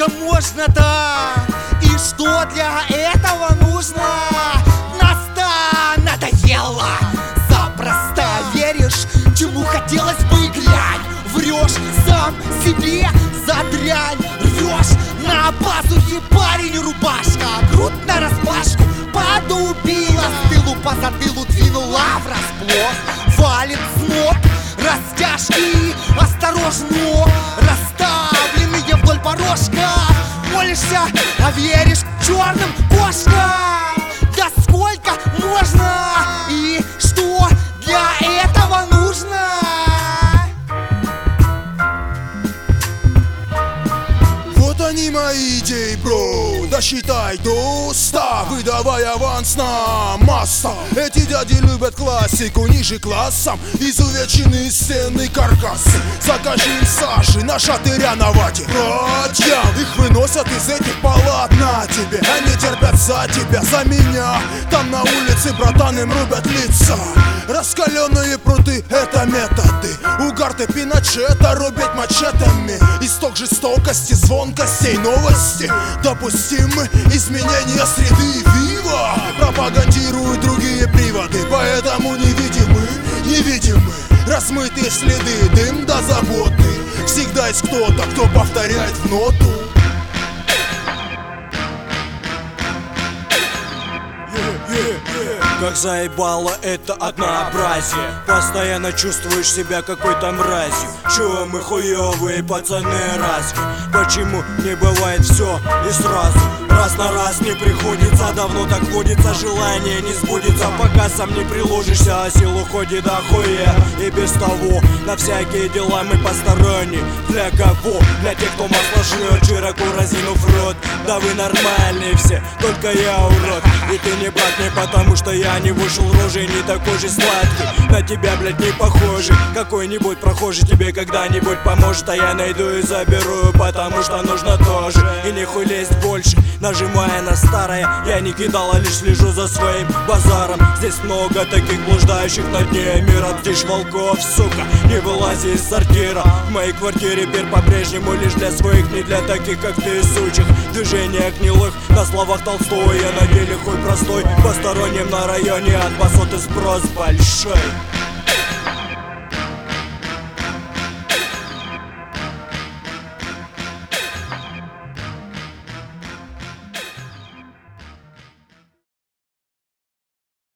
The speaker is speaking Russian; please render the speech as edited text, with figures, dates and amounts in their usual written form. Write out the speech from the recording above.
сколько можно-то? И что для этого нужно? Надоело. Запросто веришь, чему хотелось бы, глянь. Врешь сам себе за дрянь. Рвешь на пазухе, парень, рубашка. Грудь нараспашку подубила, с тылу по затылу двинула врасплох. Валит с ног растяжки, осторожно расставленные вдоль порожка. Молишься, а веришь черным кошкам. Да сколько можно? И что для этого нужно? Вот они мои идеи, бро. Досчитай до 100, выдавай аванс на масса. Эти дяди любят классику ниже классом. Изувеченные стены каркасы. Закажи им сажи на шатыря на вате. Братьям их выносят из этих палат на тебе. Они терпят за тебя, за меня. Там на улице, братан, им рубят лица. Раскаленные пруты — это методы. Угар-то Пиночета рубить мачетами. Исток жестокости, звонкостей, новости. Допустимы изменения среды. Вива! Пропагандируют другие приводы. Поэтому невидимы размытые следы. Дым до заботы. Всегда есть кто-то, кто повторяет в ноту. Как заебало это однообразие. Постоянно чувствуешь себя какой-то мразью. Чего мы хуёвые пацаны разве? Почему не бывает все и сразу? Раз на раз не приходится, давно так водится. Желание не сбудется, пока сам не приложишься. А сил уходит охуя. И без того на всякие дела мы посторонние. Для кого? Для тех, кто масло жрет, широко разинув рот. Да вы нормальные все, только я урод. И ты не брат не потому, что я не вышел рожей, не такой же сладкий. На тебя, блядь, не похожий. Какой-нибудь прохожий тебе когда-нибудь поможет. А я найду и заберу, потому что нужно тоже. И не хуй лезть больше, нажимая на старое. Я не кидал, а лишь слежу за своим базаром. Здесь много таких блуждающих на дне мира. Птичь волков, сука, не вылази из сортира. В моей квартире пир по-прежнему лишь для своих, не для таких, как ты, сучих. Движения гнилых, на словах Толстой, а на деле хуй простой. Посторонним на районе от басоты спрос большой.